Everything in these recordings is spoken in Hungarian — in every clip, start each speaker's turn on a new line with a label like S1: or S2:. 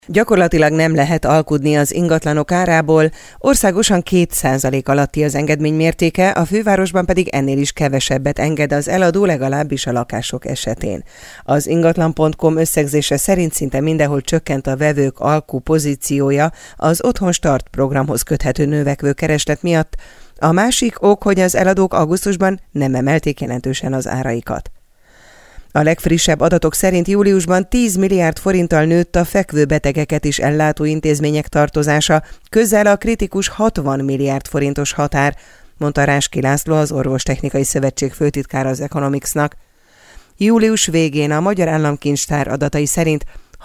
S1: Gyakorlatilag nem lehet alkudni az ingatlanok árából, országosan 2% alatti az engedmény mértéke, a fővárosban pedig ennél is kevesebbet enged az eladó, legalábbis a lakások esetén. Az ingatlan.com összegzése szerint szinte mindenhol csökkent a vevők alkú pozíciója az Otthon Start programhoz köthető növekvő kereslet miatt. A másik ok, hogy az eladók augusztusban nem emelték jelentősen az áraikat. A legfrissebb adatok szerint júliusban 10 milliárd forinttal nőtt a fekvőbetegeket is ellátó intézmények tartozása, közel a kritikus 60 milliárd forintos határ, mondta Ráski László, az Orvostechnikai Szövetség főtitkára az Economicsnak. Július végén a Magyar Államkincstár adatai szerint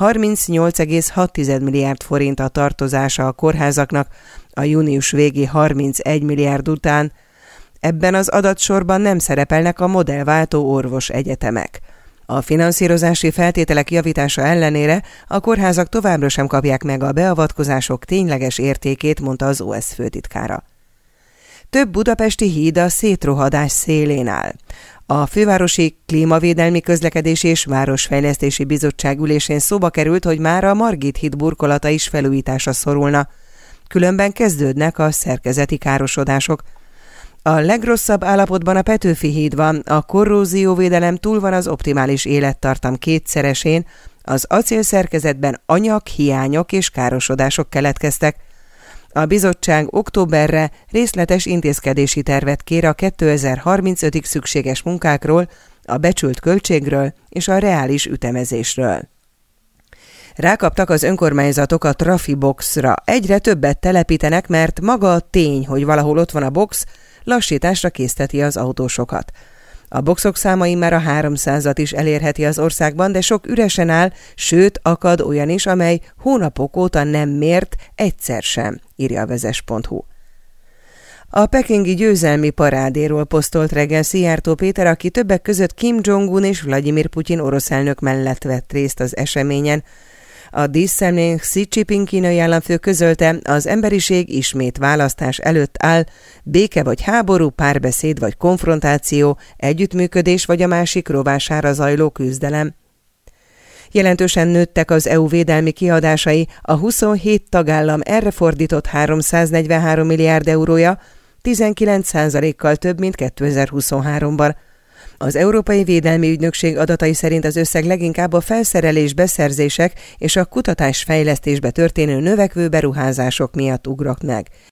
S1: 38,6 milliárd forint a tartozása a kórházaknak, a június végi 31 milliárd után. Ebben az adatsorban nem szerepelnek a modellváltó orvosegyetemek. A finanszírozási feltételek javítása ellenére a kórházak továbbra sem kapják meg a beavatkozások tényleges értékét, mondta az OSZ főtitkára. Több budapesti híd a szétrohadás szélén áll. A Fővárosi Klímavédelmi Közlekedési és Városfejlesztési Bizottság ülésén szóba került, hogy már a Margit híd burkolata is felújításra szorulna. Különben kezdődnek a szerkezeti károsodások. A legrosszabb állapotban a Petőfi híd van, a korrózióvédelem túl van az optimális élettartam kétszeresén, az acélszerkezetben anyaghiányok és károsodások keletkeztek. A bizottság októberre részletes intézkedési tervet kér a 2035-ig szükséges munkákról, a becsült költségről és a reális ütemezésről. Rákaptak az önkormányzatok a Trafiboxra. Egyre többet telepítenek, mert maga a tény, hogy valahol ott van a box, lassításra készteti az autósokat. A boxok száma immár a 300-at is elérheti az országban, de sok üresen áll, sőt akad olyan is, amely hónapok óta nem mért egyszer sem, írja a vezes.hu. A pekingi győzelmi parádéról posztolt reggel Szijjártó Péter, aki többek között Kim Jong-un és Vladimir Putyin orosz elnök mellett vett részt az eseményen. A díszszemlén Xi Jinping kínai államfő közölte, az emberiség ismét választás előtt áll, béke vagy háború, párbeszéd vagy konfrontáció, együttműködés vagy a másik rovására zajló küzdelem. Jelentősen nőttek az EU védelmi kiadásai, a 27 tagállam erre fordított 343 milliárd eurója, 19%-kal több, mint 2023-ban. Az Európai Védelmi Ügynökség adatai szerint az összeg leginkább a felszerelés, beszerzések és a kutatás-fejlesztésbe történő növekvő beruházások miatt ugrott meg.